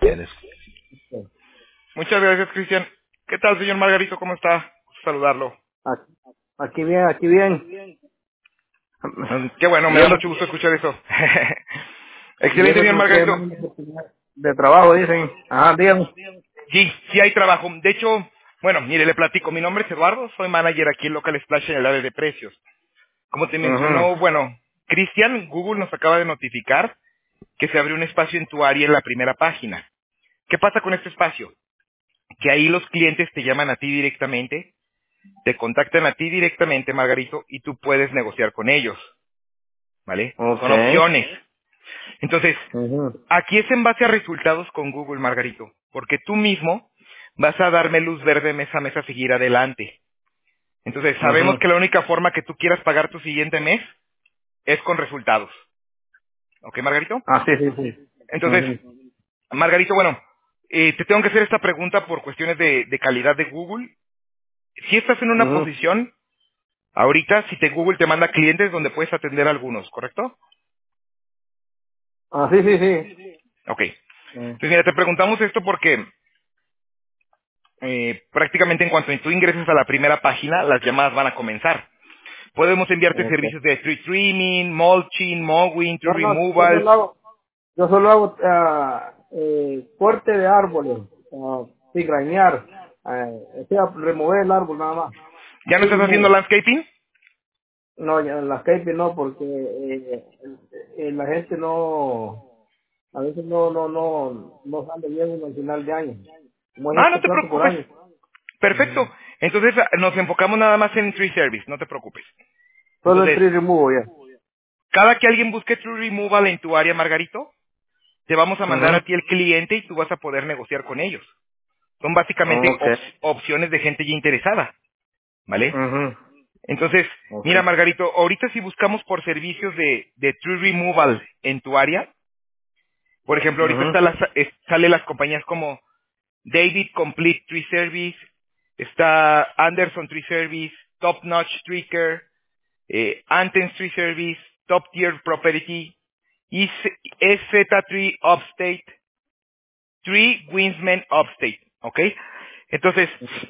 tienes. Muchas gracias, Cristian. ¿Qué tal, señor Margarito? ¿Cómo está? Saludarlo. Aquí bien, aquí bien. Qué bueno, me da Viendo, mucho gusto escuchar eso. Excelente, viendo que señor ustedes Margarito. no tienen oportunidad de trabajo, dicen. Ajá, díganme. Sí, sí hay trabajo. De hecho, bueno, mire, le platico. Mi nombre es Eduardo, soy manager aquí en Local Splash en el área de precios. Como te mencionó, Ajá. bueno, Cristian, Google nos acaba de notificar que se abrió un espacio en tu área en la primera página. ¿Qué pasa con este espacio? Que ahí los clientes te llaman a ti directamente, te contactan a ti directamente, Margarito, y tú puedes negociar con ellos, ¿vale? Son Okay. opciones. Entonces, Ajá. aquí es en base a resultados con Google, Margarito, porque tú mismo vas a darme luz verde mes a mes a seguir adelante. Entonces, sabemos Ajá. que la única forma que tú quieras pagar tu siguiente mes es con resultados. ¿Ok, Margarito? Ah, sí, sí, sí. Entonces, Ajá. Margarito, bueno, te tengo que hacer esta pregunta por cuestiones de calidad de Google. Si estás en una Ajá. posición, ahorita, si Google te manda clientes donde puedes atender a algunos, ¿correcto? Ah, sí, sí, sí. Ok. Entonces, mira, te preguntamos esto porque prácticamente en cuanto tú ingreses a la primera página, las llamadas van a comenzar. Podemos enviarte Okay. servicios de tree trimming, mulching, mowing, tree No, no, removals. yo solo hago corte de árboles, sí, granear, o sea, remover el árbol nada más. ¿Ya no Sí, estás haciendo remove. landscaping? No, ya en la Skype no, porque la gente no, a veces no sale bien uno al final de año. Como es Ah, no este te plazo por preocupes. año. Perfecto. Entonces nos enfocamos nada más en tree service, no te preocupes. Solo el Entonces, tree removal ya. cada que alguien busque tree removal en tu área, Margarito, te vamos a mandar a Ajá. ti el cliente y tú vas a poder negociar con ellos. Son básicamente Okay. opciones de gente ya interesada, ¿vale? Ajá. Entonces, mira, Okay. Margarito, ahorita si buscamos por servicios de tree removal en tu área, por ejemplo, ahorita Ajá. sale las compañías como David Complete Tree Service, está Anderson Tree Service, Top Notch Tree Care, Anten's Tree Service, Top Tier Property, EZ3 Upstate, Tree Winsman Upstate, ¿ok? Entonces,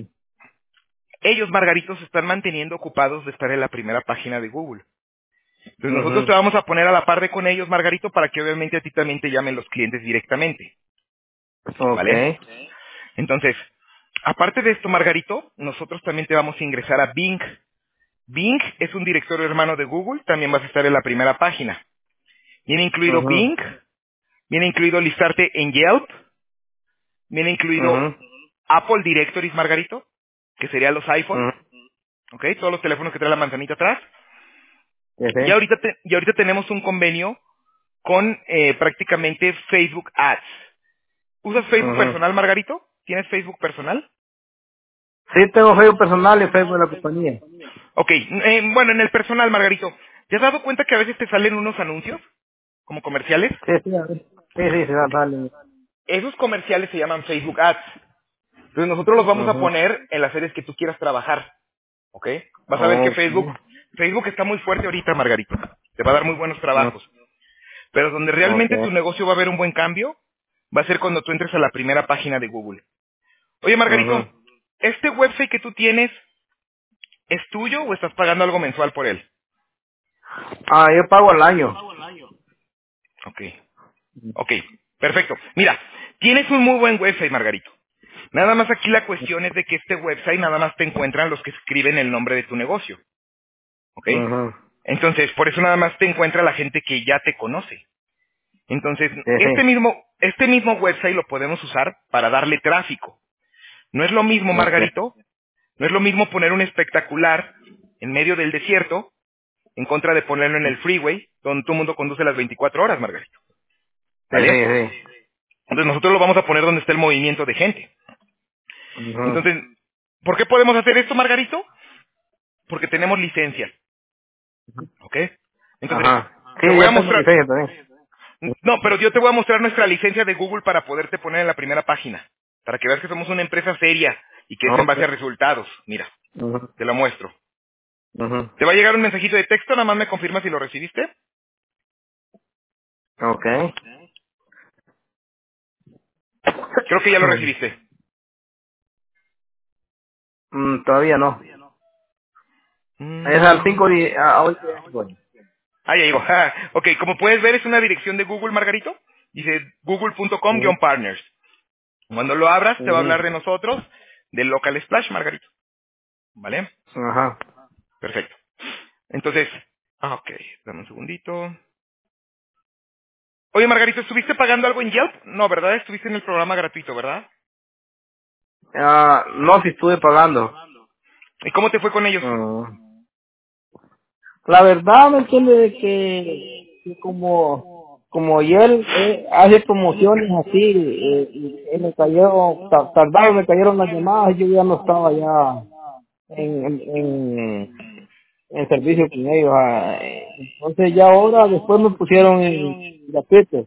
ellos, Margaritos, se están manteniendo ocupados de estar en la primera página de Google. Entonces nosotros te Ajá. vamos a poner a la par de con ellos, Margarito, para que obviamente a ti también te llamen los clientes directamente, ¿vale? Okay. Entonces, aparte de esto, Margarito, nosotros también te vamos a ingresar a Bing. Bing es un directorio hermano de Google, también vas a estar en la primera página. Viene incluido Ajá. Bing, viene incluido listarte en Yelp, viene incluido Ajá. Apple Directories, Margarito, que serían los iPhone, Ajá. ¿ok? Todos los teléfonos que trae la manzanita atrás. Sí, Y sí. ahorita tenemos un convenio con prácticamente Facebook Ads. ¿Usas Facebook Ajá. personal, Margarito? ¿Tienes Facebook personal? Sí, tengo Facebook personal y Facebook de la compañía. Ok, bueno, en el personal, Margarito, ¿te has dado cuenta que a veces te salen unos anuncios como comerciales? Sí, sí, a ver. Sí, sí, sí, Ok, dale. esos comerciales se llaman Facebook Ads. Entonces nosotros los vamos a Ajá. poner en las series que tú quieras trabajar, ¿ok? Vas a ver que Okay. Facebook está muy fuerte ahorita, Margarito. Te va a dar muy buenos trabajos. Pero donde realmente tu Okay. negocio va a ver un buen cambio, va a ser cuando tú entres a la primera página de Google. Oye, Margarito, Ajá. ¿este website que tú tienes es tuyo o estás pagando algo mensual por él? Ah, yo pago al año. Ok, ok, perfecto. Mira, tienes un muy buen website, Margarito. Nada más aquí la cuestión es de que este website nada más te encuentran los que escriben el nombre de tu negocio, ¿ok? Ajá. Entonces, por eso nada más te encuentra la gente que ya te conoce. Entonces, Sí, sí. este mismo website lo podemos usar para darle tráfico. No es lo mismo, Okay. Margarito, no es lo mismo poner un espectacular en medio del desierto en contra de ponerlo en el freeway, donde todo el mundo conduce las 24 horas, Margarito. Sí, sí, ¿Vale? sí. Entonces nosotros lo vamos a poner donde está el movimiento de gente. Ajá. Entonces, ¿por qué podemos hacer esto, Margarito? Porque tenemos licencias, ¿ok? Entonces, Ajá. Sí, te voy a ya tengo mostrar, licencia también. no, pero yo te voy a mostrar nuestra licencia de Google para poderte poner en la primera página, para que veas que somos una empresa seria y que es en base a Okay. resultados. Mira, Ajá. te lo muestro. Ajá. Te va a llegar un mensajito de texto, nada más me confirma si lo recibiste. Okay. Creo que ya lo recibiste. Todavía no. Mm. Es al 5 de... hoy. Ah, ya llegó. Ok, como puedes ver es una dirección de Google, Margarito. Dice google.com-partners. Cuando lo abras te va a hablar de nosotros, del Local Splash, Margarito. ¿Vale? Ajá. Perfecto. Entonces, ok, dame un segundito. Oye, Margarito, ¿estuviste pagando algo en Yelp? No, ¿verdad? Estuviste en el programa gratuito, ¿verdad? No, si estuve pagando. ¿Y cómo te fue con ellos? Ah. La verdad, ¿me entiende? De que como y él hace promociones así, y me cayeron, tardaron, me cayeron las llamadas, yo ya no estaba ya en servicio con ellos. Entonces ya ahora, después me pusieron en gratuito.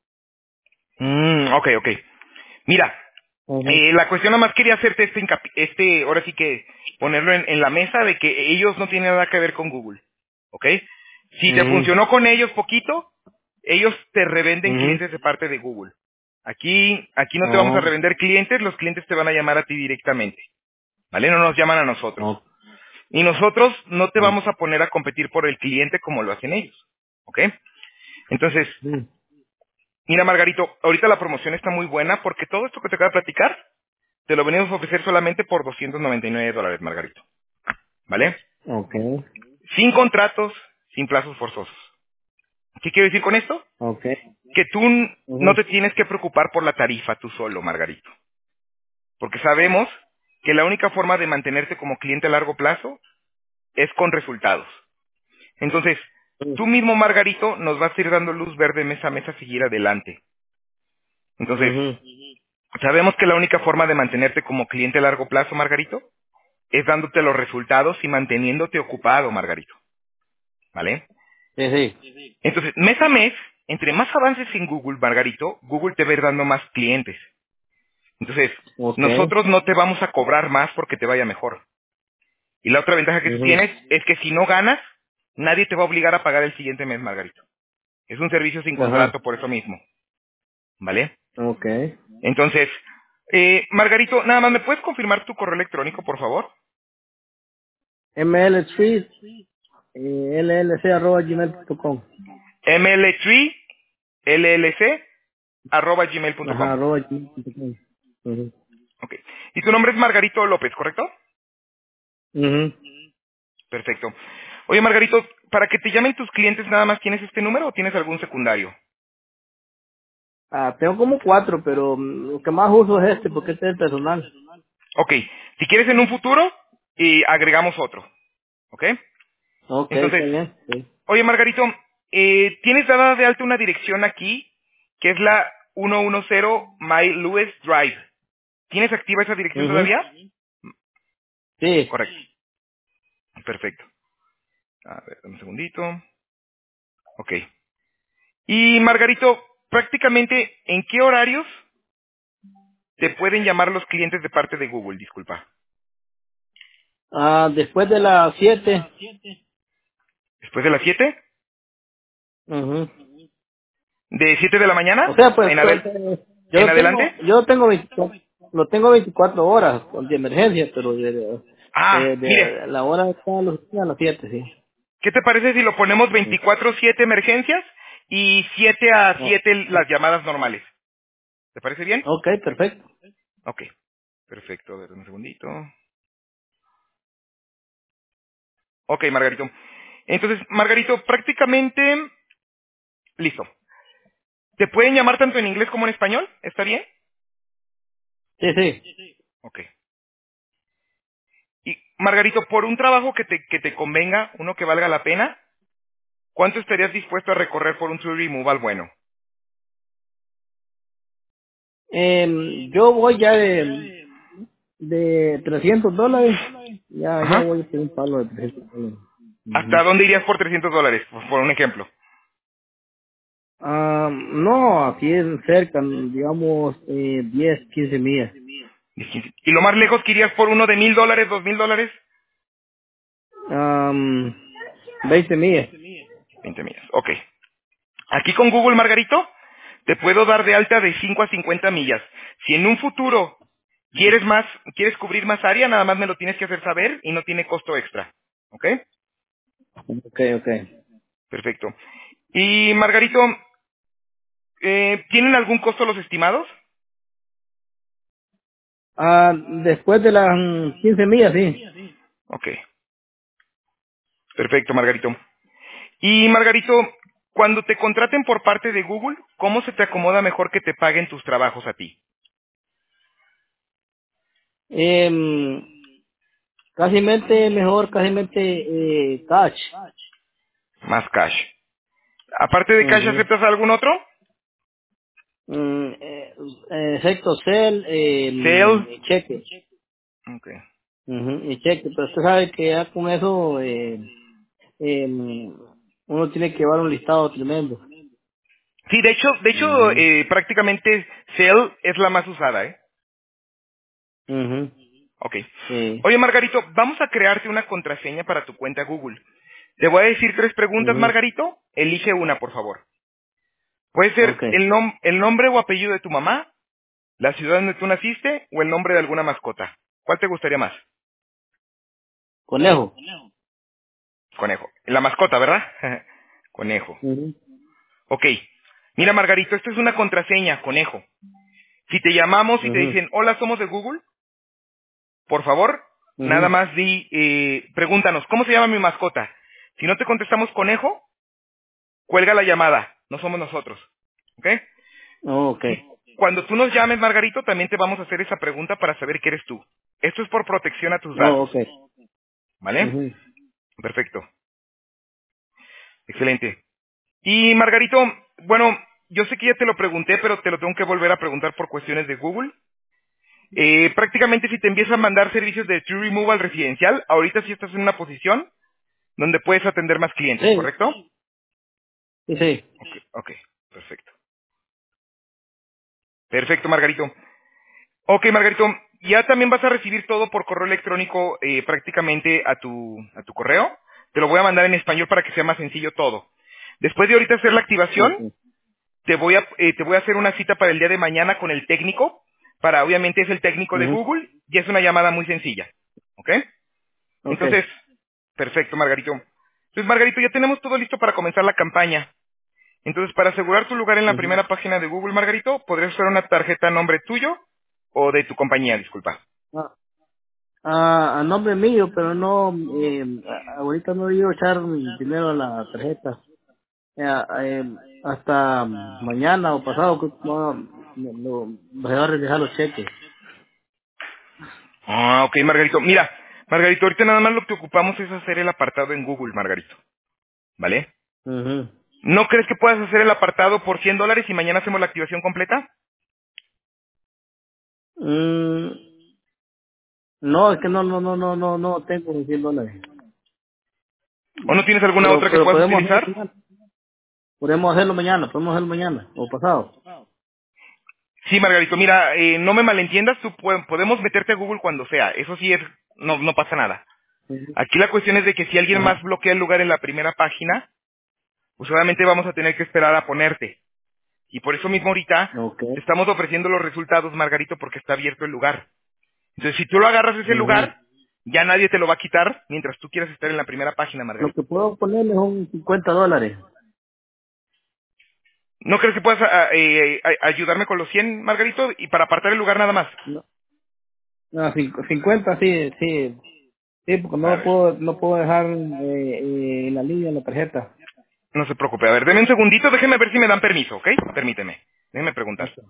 Ok, ok. Mira, Ujú, la cuestión nada más quería hacerte ahora sí que ponerlo en la mesa de que ellos no tienen nada que ver con Google. ¿Ok? Si te ujú, funcionó con ellos poquito, ellos te revenden ujú. clientes de parte de Google. Aquí no te vamos a Oh, revender clientes, los clientes te van a llamar a ti directamente. ¿Vale? No nos llaman a nosotros. oh, Y nosotros no te oh. vamos a poner a competir por el cliente como lo hacen ellos. ¿Ok? Entonces, Mm, mira, Margarito, ahorita la promoción está muy buena porque todo esto que te acabo de platicar te lo venimos a ofrecer solamente por $299, Margarito. ¿Vale? okay, Sin contratos, sin plazos forzosos. ¿Qué quiero decir con esto? okay. Que tú no Ujú, te tienes que preocupar por la tarifa tú solo, Margarito. Porque sabemos que la única forma de mantenerte como cliente a largo plazo es con resultados. Entonces, tú mismo, Margarito, nos vas a ir dando luz verde mes a mes a seguir adelante. Entonces, ujú, sabemos que la única forma de mantenerte como cliente a largo plazo, Margarito, es dándote los resultados y manteniéndote ocupado, Margarito. ¿Vale? sí, sí. Entonces, mes a mes, entre más avances en Google, Margarito, Google te va a ir dando más clientes. Entonces, Okay. nosotros no te vamos a cobrar más porque te vaya mejor. Y la otra ventaja que tú Ujú, tienes es que si no ganas, nadie te va a obligar a pagar el siguiente mes, Margarito. Es un servicio sin ajá, contrato por eso mismo. ¿Vale? okay. Entonces, Margarito, nada más, ¿me puedes confirmar tu correo electrónico, por favor? ML3, llc@gmail.com. ml3 llc arroba Ajá, gmail.com. gmail.com. Ujú, Ok. Y tu nombre es Margarito López, ¿correcto? ujú. Perfecto. Oye, Margarito, para que te llamen tus clientes, ¿nada más tienes este número o tienes algún secundario? Tengo como 4, pero lo que más uso es este, porque este es el personal. Ok. Si quieres en un futuro, agregamos otro. ¿Ok? Okay, está Entonces, bien. Sí. oye, Margarito, tienes dada de alta una dirección aquí, que es la 110 My Lewis Drive. ¿Tienes activa esa dirección Ujú, todavía? sí. Correcto. Perfecto. A ver, dame un segundito. Ok. Y Margarito, prácticamente, ¿en qué horarios te pueden llamar los clientes de parte de Google? Disculpa. Después de las 7. ¿Después de las 7? Ujú. ¿De 7 de la O mañana? sea, pues yo ¿En lo tengo, adelante? lo tengo 24 horas de emergencia, pero Mire, de la hora está a las 7, sí. ¿qué te parece si lo ponemos 24/7 emergencias y 7 a Oh, 7 las llamadas normales? ¿Te parece bien? ok, perfecto. Ok. Perfecto, a ver, un segundito. Ok, Margarito. Entonces, Margarito, prácticamente, listo. ¿Te pueden llamar tanto en inglés como en español? ¿Está bien? Sí, sí. Ok. Y, Margarito, por un trabajo que te convenga, uno que valga la pena, ¿cuánto estarías dispuesto a recorrer por un tree removal bueno? Yo voy ya de $300. Ya Ajá. voy por un palo de $300. ¿Hasta Ujú. dónde irías por $300? Por un ejemplo. No, aquí es cerca, digamos, 10, 15 millas. ¿Y lo más lejos que irías por uno de $1,000, $2,000? Um, 20 millas. 20 millas. Ok. Aquí con Google, Margarito, te puedo dar de alta de 5 a 50 millas. Si en un futuro quieres cubrir más área, nada más me lo tienes que hacer saber y no tiene costo extra. ¿Ok? Ok. Perfecto. Y Margarito, ¿tienen algún costo los estimados? Después de las 15 millas, sí. Ok. Perfecto, Margarito. Y Margarito, cuando te contraten por parte de Google, ¿cómo se te acomoda mejor que te paguen tus trabajos a ti? Eh, casi mente cash. Más cash. Aparte de cash, Ujú. ¿aceptas algún otro? Mm, Excepto cel, Sale. y cheque. Ok. Ujú, y cheque, pero usted sabe que ya con eso uno tiene que llevar un listado tremendo. Sí, de hecho, Ujú, prácticamente Sale es la más usada, ¿eh? ujú, Ok. sí, Oye, Margarito, vamos a crearte una contraseña para tu cuenta Google. Te voy a decir 3 preguntas, ujú, Margarito. Elige una, por favor. Puede ser okay. el nombre o apellido de tu mamá, la ciudad donde tú naciste o el nombre de alguna mascota. ¿Cuál te gustaría más? Conejo. Conejo. La mascota, ¿verdad? Conejo. Ujú, Ok. Mira, Margarito, esto es una contraseña, conejo. Si te llamamos y te ujú, dicen, hola, somos de Google, por favor, nada ujú, más pregúntanos, ¿cómo se llama mi mascota? Si no te contestamos conejo, cuelga la llamada, no somos nosotros. ¿Ok? okay. Y cuando tú nos llames, Margarito, también te vamos a hacer esa pregunta para saber que eres tú. Esto es por protección a tus datos. Okay. ¿Vale? Ujú, Perfecto. Excelente. Y Margarito, bueno, yo sé que ya te lo pregunté, pero te lo tengo que volver a preguntar por cuestiones de Google. Prácticamente si te empiezan a mandar servicios de tree removal residencial, ahorita sí estás en una posición donde puedes atender más clientes, sí, ¿correcto? sí. Ok, perfecto. Perfecto, Margarito. Ok, Margarito, ya también vas a recibir todo por correo electrónico prácticamente a tu correo. Te lo voy a mandar en español para que sea más sencillo todo. Después de ahorita hacer la activación, Okay. te voy a hacer una cita para el día de mañana con el técnico, obviamente es el técnico de Ujú, Google y es una llamada muy sencilla. ¿Ok? okay. Entonces, perfecto, Margarito. Entonces, Margarito, ya tenemos todo listo para comenzar la campaña. Entonces, para asegurar tu lugar en la Ujú. primera página de Google, Margarito, podrías usar una tarjeta a nombre tuyo o de tu compañía, disculpa. A nombre mío, pero no, ahorita no iba a echar dinero a la tarjeta. Hasta mañana o pasado que voy a regresar los cheques. Ah, ok, Margarito. Mira, Margarito, ahorita nada más lo que ocupamos es hacer el apartado en Google, Margarito. ¿Vale? Ujú. ¿No crees que puedas hacer el apartado por $100 y mañana hacemos la activación completa? Mm, no, es que no tengo $100. ¿O no tienes alguna Pero, otra que pero puedas utilizar? podemos hacerlo mañana o pasado. Sí, Margarito, mira, no me malentiendas, podemos meterte a Google cuando sea. Eso sí no pasa nada. Ujú. Aquí la cuestión es de que si alguien Ajá. más bloquea el lugar en la primera página, pues obviamente vamos a tener que esperar a ponerte. Y por eso mismo ahorita Okay. te estamos ofreciendo los resultados, Margarito, porque está abierto el lugar. Entonces, si tú lo agarras ese Ujú. lugar, ya nadie te lo va a quitar mientras tú quieras estar en la primera página, Lo que Margarito. puedo ponerle son $50. ¿No crees que puedas ayudarme con los 100, Margarito? Y para apartar el lugar nada más. No, no, 50 sí, sí. Sí, porque A ver, no puedo dejar en la línea en la tarjeta. no se preocupe. A ver, deme un segundito, déjeme ver si me dan permiso, ¿ok? Permíteme. Déjeme preguntar. Okay.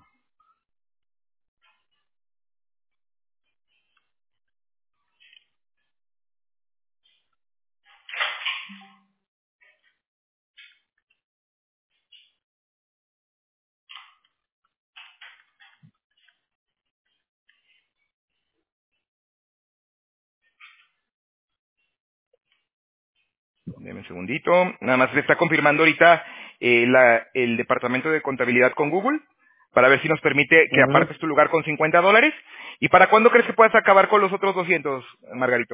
Deme un segundito. Nada más le está confirmando ahorita el departamento de contabilidad con Google para ver si nos permite que Ujú. apartes tu lugar con $50. ¿Y para cuándo crees que puedas acabar con los otros 200, Margarito?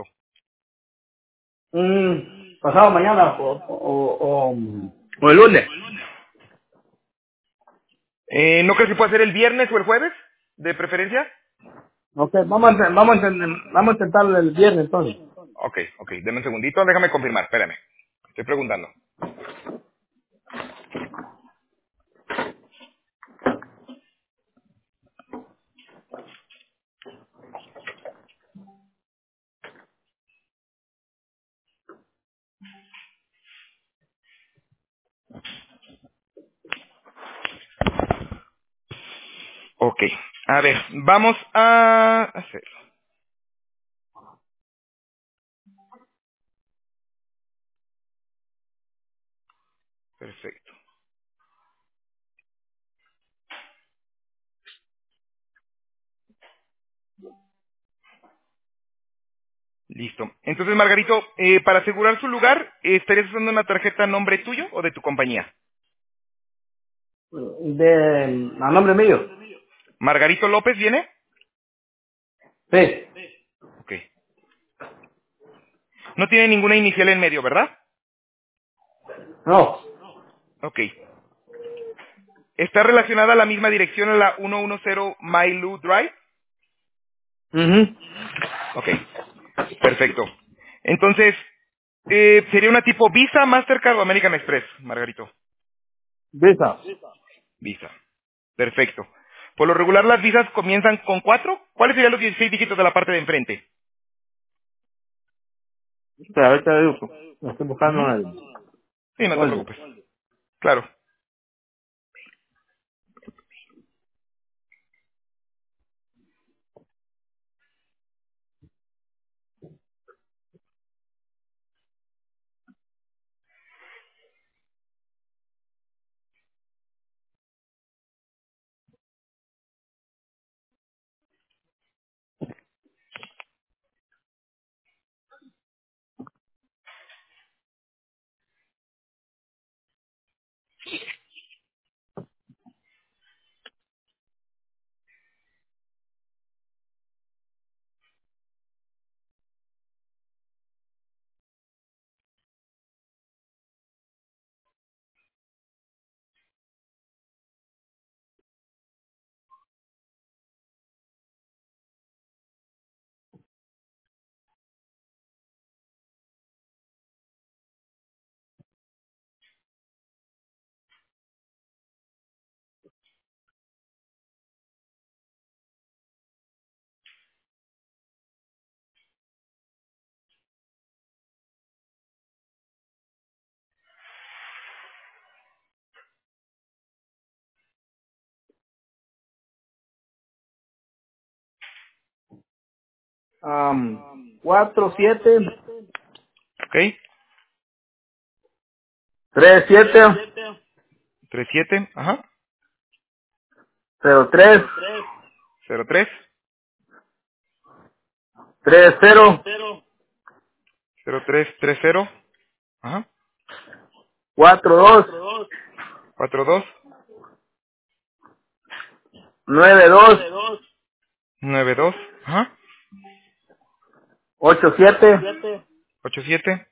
Pasado mañana o el lunes. ¿No crees que pueda ser el viernes o el jueves, de preferencia? Ok, vamos a intentarlo el viernes entonces. Ok, deme un segundito, déjame confirmar, espérame. Estoy preguntando. Ok, a ver, vamos a hacer. Perfecto. Listo. Entonces, Margarito, para asegurar su lugar, ¿estarías usando una tarjeta a nombre tuyo o de tu compañía? A nombre mío. ¿Margarito López viene? Sí. Ok. No tiene ninguna inicial en medio, ¿verdad? No. Ok. ¿Está relacionada a la misma dirección a la 110 Mailu Drive? Mhm. Ok. Perfecto. Entonces, ¿sería una tipo Visa, Mastercard o American Express, Margarito? Visa. Visa. Perfecto. Por lo regular las visas comienzan con 4. ¿Cuáles serían los 16 dígitos de la parte de enfrente? Espera, ahorita le digo. Estoy buscando Ujú. Sí, el no te folder. preocupes. Claro. Cuatro, siete, Ok. 3, 7, 37. Ajá. 0, 3, 03. 3, 0, 0330. Ajá. 4, 2, 42. 9, 2, 92. Ajá. 8, 7, 87.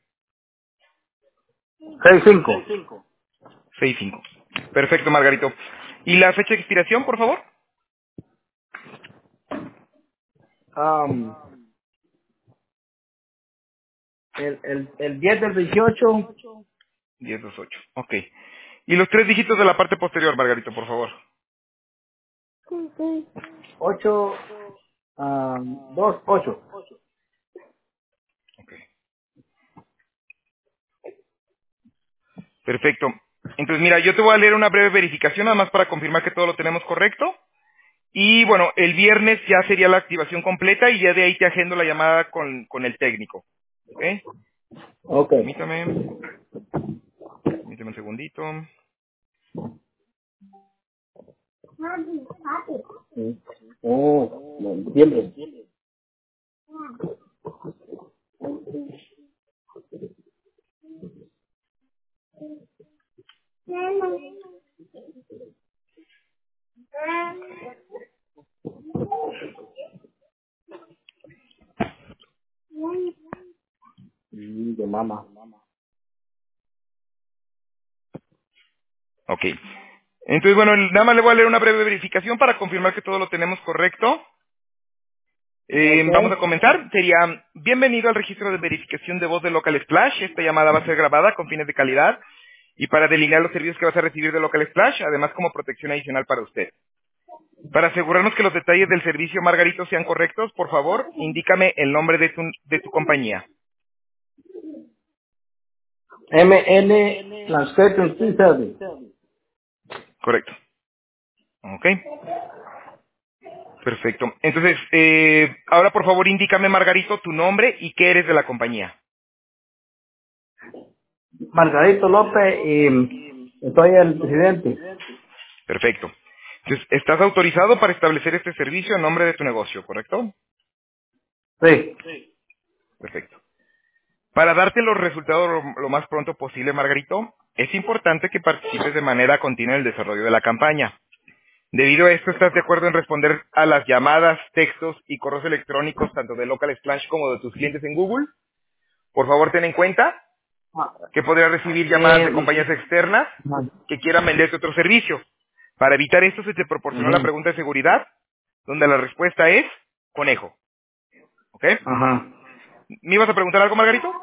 6, 5. 65. Perfecto, Margarito. ¿Y la fecha de expiración, por favor? El 10 del 18, 1028. Ok. ¿Y los tres dígitos de la parte posterior, Margarito, por favor? 8, 2, 8. Ok. Perfecto. Entonces, mira, yo te voy a leer una breve verificación, nada más para confirmar que todo lo tenemos correcto. Y bueno, el viernes ya sería la activación completa y ya de ahí te agendo la llamada con el técnico. ¿Ok? Ok. Permítame. Permítame un segundito. Sí. Oh, noviembre. De mamá. Ok. Entonces, bueno, nada más le voy a leer una breve verificación para confirmar que todo lo tenemos correcto. Ok. Vamos a comenzar. Sería, bienvenido al registro de verificación de voz de Local Splash. Esta llamada va a ser grabada con fines de calidad y para delinear los servicios que vas a recibir de Local Splash, además como protección adicional para usted. Para asegurarnos que los detalles del servicio Margarito sean correctos, por favor, indícame el nombre de tu compañía. ML Translation Team Service. Correcto. Ok. Perfecto. Entonces, ahora por favor indícame, Margarito, tu nombre y qué eres de la compañía. Margarito López y soy el presidente. Perfecto. Entonces, estás autorizado para establecer este servicio en nombre de tu negocio, ¿correcto? Sí. Perfecto. Para darte los resultados lo más pronto posible, Margarito, es importante que participes de manera continua en el desarrollo de la campaña. Debido a esto, ¿estás de acuerdo en responder a las llamadas, textos y correos electrónicos tanto de Local Splash como de tus clientes en Google? Por favor, ten en cuenta Ah, que podrás recibir llamadas de Eh, compañías externas que quieran venderte otro servicio. Para evitar esto, se te proporcionó la ujú, pregunta de seguridad, donde la respuesta es conejo. ¿Ok? ajá. ¿Me ibas a preguntar algo, Margarito?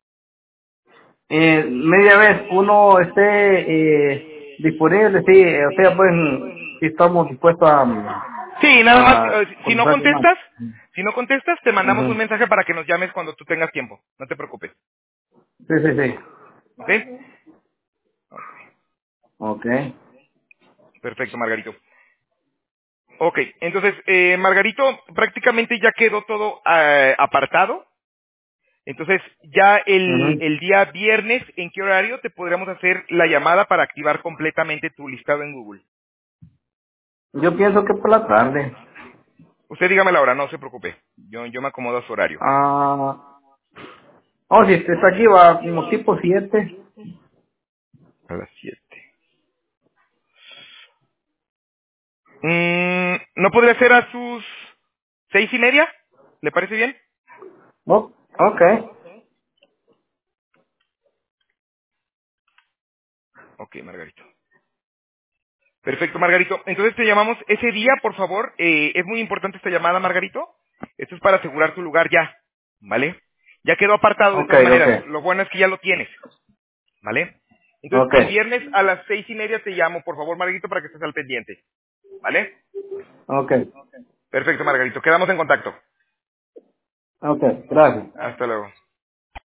Media vez uno esté disponible, sí, o sea, pues, si estamos dispuestos Sí, nada más, a si no conversar más. contestas, te mandamos un Ujú. mensaje para que nos llames cuando tú tengas tiempo. No te preocupes. Sí, sí, sí. ¿Ok? Ok. Ok. Perfecto, Margarito. Ok, entonces, Margarito, prácticamente ya quedó todo apartado. Entonces, ya Ujú. el día viernes, ¿en qué horario te podríamos hacer la llamada para activar completamente tu listado en Google? Yo pienso que por la tarde. Usted dígame la hora, no se preocupe. Yo me acomodo a su horario. Ah, oh, si está aquí va como tipo 7. A las 7. ¿No podría ser a sus 6:30? ¿Le parece bien? Oh, ok. Ok, Margarito. Perfecto, Margarito. Entonces te llamamos ese día, por favor. Es muy importante esta llamada, Margarito. Esto es para asegurar tu lugar ya, ¿vale? Ya quedó apartado de Ok, todas maneras. ok. Lo bueno es que ya lo tienes, ¿vale? Entonces Ok. el viernes a las 6:30 te llamo, por favor, Margarito, para que estés al pendiente, ¿vale? Ok. Perfecto, Margarito. Quedamos en contacto. Ok. Gracias. Hasta luego.